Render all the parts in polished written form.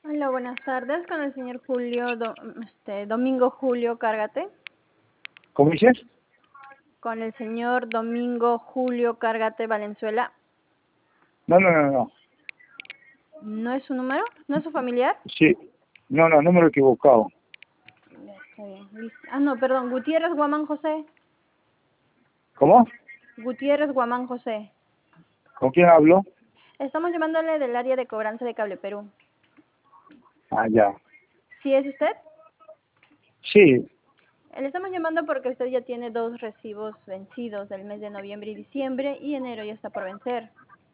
Hola, buenas tardes. Con el señor Domingo Julio Cárgate. ¿Cómo dices? Con el señor Domingo Julio Cárgate Valenzuela. No. ¿No es su número? ¿No es su familiar? Sí. No, número equivocado. Ya, está bien, listo. Ah, no, perdón. Gutiérrez Guamán José. ¿Cómo? Gutiérrez Guamán José. ¿Con quién hablo? Estamos llamándole del área de cobranza de Cable Perú. Ah, ya. ¿Sí es usted? Sí. Le estamos llamando porque usted ya tiene 2 recibos vencidos del mes de noviembre y diciembre, y enero ya está por vencer.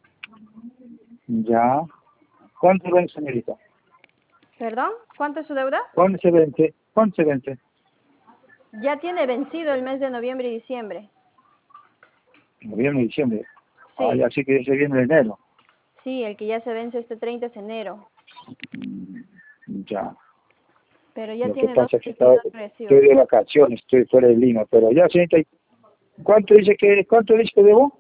Ya. ¿Cuánto vence, señorita? ¿Perdón? ¿Cuánto es su deuda? ¿Cuándo se vence? ¿Cuándo se vence? Ya tiene vencido el mes de noviembre y diciembre. Noviembre y diciembre. Ah, Sí, ya, sí que ya se viene enero. sí, el que ya se vence este 30 es enero. Ya. Pero ya Lo que tiene dos pasa es que recibos. estoy de vacaciones, estoy fuera de Lima, pero ya, señorita, ¿cuánto dice que debo?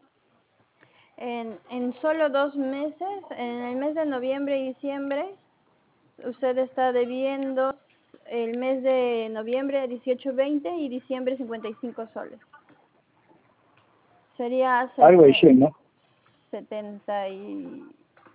En solo 2 meses, en el mes de noviembre y diciembre, usted está debiendo el mes de noviembre 18.20 y diciembre 55 soles. Sería Algo de 100, ¿no? 70 y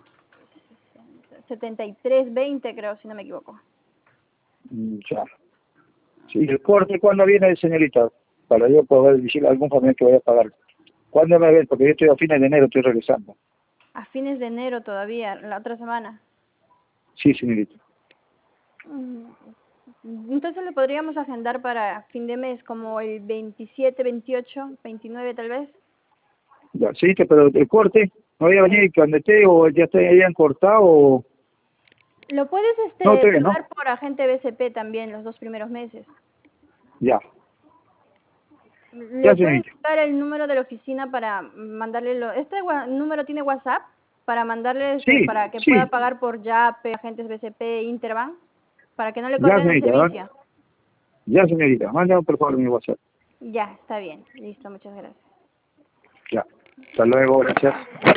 73.20, creo, si no me equivoco. Ya. Sí, ¿el corte cuándo viene, señorita? Para yo poder decirle a algún familiar que vaya a pagar. ¿Cuándo me ven? Porque yo estoy a fines de enero, estoy regresando. A fines de enero todavía, la otra semana. Sí, señorita. Entonces le podríamos agendar para fin de mes, como el 27, 28, 29 tal vez. Ya, sí, pero el corte, no voy a venir cuando esté o ya hayan cortado o... Lo puedes No, todavía no. pagar por agente BCP también los 2 primeros meses. Ya, Le ya, puedes señorita. dar el número de la oficina para mandarle número tiene WhatsApp para mandarle Sí, para que pueda sí, pagar por Yape, agentes BCP, Interbank, para que no le ya, corten el señorita. servicio. Ya, señorita. Mándame por favor mi WhatsApp. Ya, está bien. Listo, muchas gracias. Ya. Hasta luego, gracias.